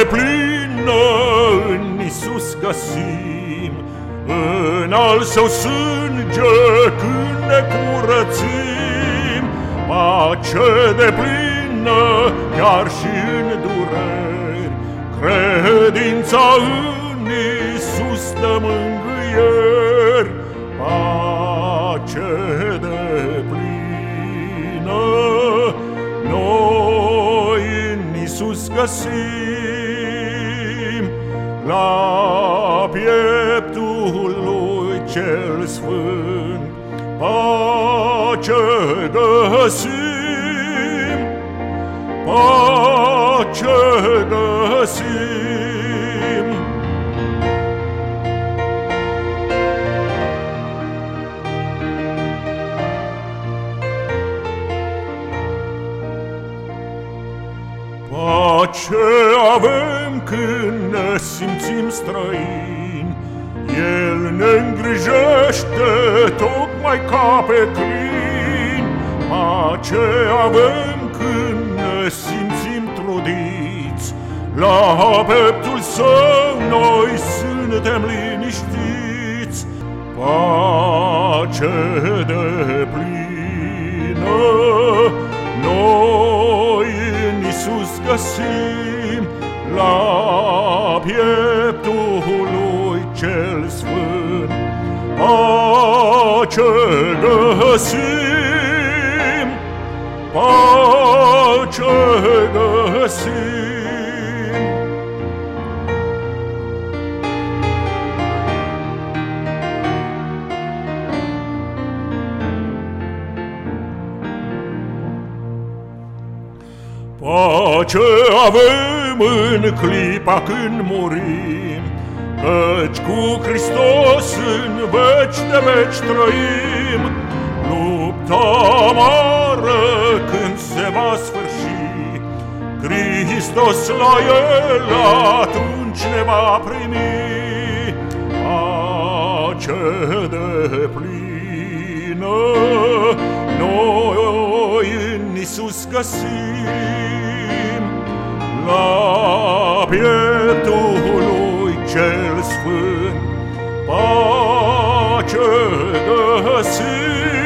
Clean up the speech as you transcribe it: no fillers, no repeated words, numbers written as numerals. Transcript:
deplină în Iisus găsim, în al Său sânge când ne curățim. Pace deplină chiar și în dureri, credința în Iisus dă mângâieri. Pace deplină noi în Iisus găsim, la pieptul Lui cel Sfânt pace găsim, pace găsim. Pace avem când ne simțim străini, El ne îngrijește tocmai ca pe crini. Pace avem când ne simțim trudiți, la pieptul Său noi suntem liniștiți. Pace deplină noi în Iisus găsim, la pieptul Lui cel Sfânt pace găsim, pace găsim. Pace avem în clipa când murim, căci cu Hristos în veci de veci trăim. Lupta amară când se va sfârși, Hristos la El atunci ne va primi. Pace deplină noi în Iisus găsim, la pieptul Lui cel Sfânt pace găsim.